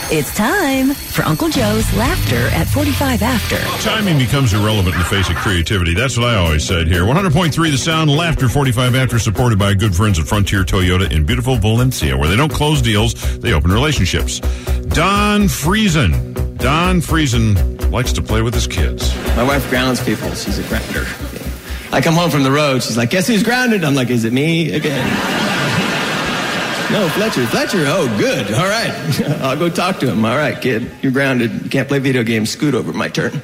It's time for Uncle Joe's Laughter at 45 After. Timing becomes irrelevant in the face of creativity. That's what I always said here. 100.3 The Sound, Laughter 45 After, supported by good friends at Frontier Toyota in beautiful Valencia, where they don't close deals, they open relationships. Don Friesen. Don Friesen likes to play with his kids. My wife grounds people. She's a grounder. I come home from the road. She's like, guess who's grounded? I'm like, is it me again? No, Fletcher. Oh, good. All right. I'll go talk to him. All right, kid. You're grounded. You can't play video games. Scoot over. My turn.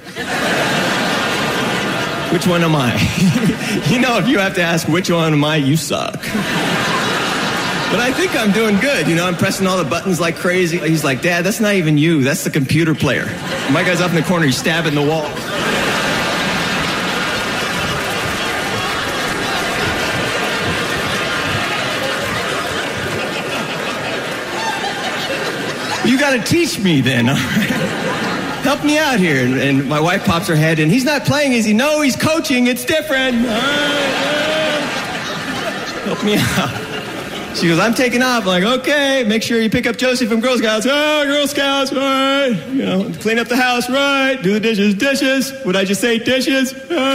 Which one am I? You know, if you have to ask which one am I, you suck. But I think I'm doing good. You know, I'm pressing all the buttons like crazy. He's like, Dad, that's not even you. That's the computer player. My guy's up in the corner. He's stabbing the wall. You got to teach me then. Help me out here. And my wife pops her head in. He's not playing, is he? No, he's coaching. It's different. Help me out. She goes, I'm taking off. I'm like, okay, make sure you pick up Josie from Girl Scouts. Oh, Girl Scouts, right. You know, clean up the house, right. Do the dishes. Would I just say dishes?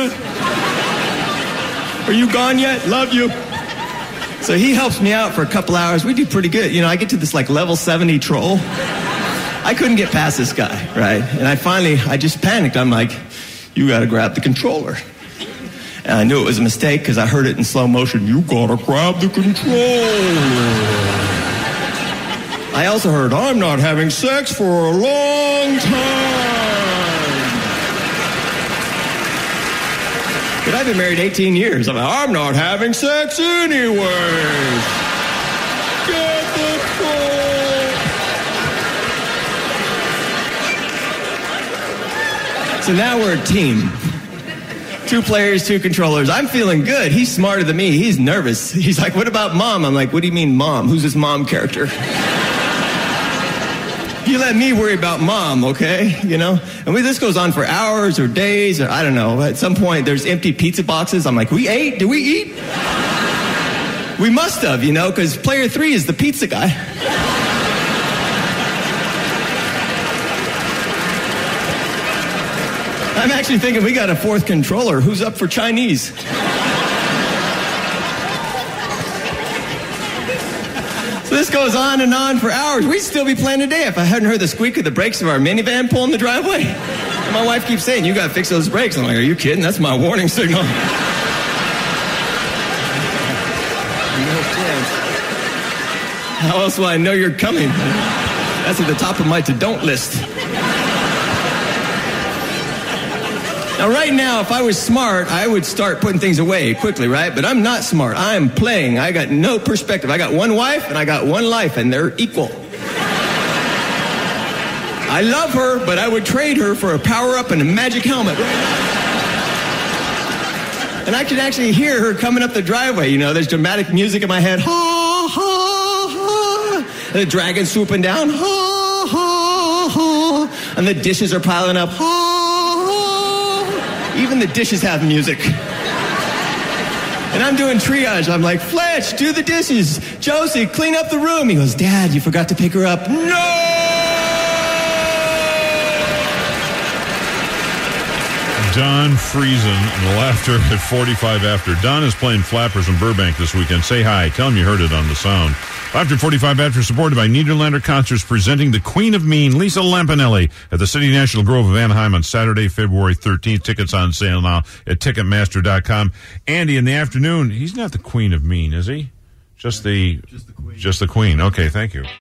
Are you gone yet? Love you. So he helps me out for a couple hours. We do pretty good. You know, I get to this like level 70 troll. I couldn't get past this guy, right? And I just panicked. I'm like, you got to grab the controller. And I knew it was a mistake because I heard it in slow motion. You got to grab the controller. I also heard, I'm not having sex for a long time. But I've been married 18 years. I'm not having sex anyways. Get the phone. So now we're a team. 2 players, 2 controllers. I'm feeling good. He's smarter than me. He's nervous. He's like, what about Mom? I'm like, what do you mean Mom? Who's this Mom character? You let me worry about Mom, okay? You know? And this goes on for hours or days or I don't know. At some point, there's empty pizza boxes. I'm like, we ate? Did we eat? We must have, you know, because player 3 is the pizza guy. I'm actually thinking we got a 4th controller. Who's up for Chinese? This goes on and on for hours. We'd still be playing today if I hadn't heard the squeak of the brakes of our minivan pulling the driveway. And my wife keeps saying, you got to fix those brakes. I'm like, are you kidding? That's my warning signal. No chance. How else will I know you're coming? That's at the top of my to-don't list. Now, right now, if I was smart, I would start putting things away quickly, right? But I'm not smart. I'm playing. I got no perspective. I got one wife and I got one life, and they're equal. I love her, but I would trade her for a power-up and a magic helmet. And I could actually hear her coming up the driveway. You know, there's dramatic music in my head. Ha, ha, ha. And the dragon swooping down. Ha, ha, ha. And the dishes are piling up. Ha. Even the dishes have music. And I'm doing triage. I'm like, Fletch, do the dishes. Josie, clean up the room. He goes, Dad, you forgot to pick her up. No! Don Friesen, Laughter at 45 After. Don is playing Flappers in Burbank this weekend. Say hi. Tell him you heard it on the sound. Laughter 45 After, supported by Nederlander Concerts, presenting the Queen of Mean, Lisa Lampanelli, at the City National Grove of Anaheim on Saturday, February 13th. Tickets on sale now at Ticketmaster.com. Andy, in the afternoon, he's not the Queen of Mean, is he? Just the Queen. Okay, thank you.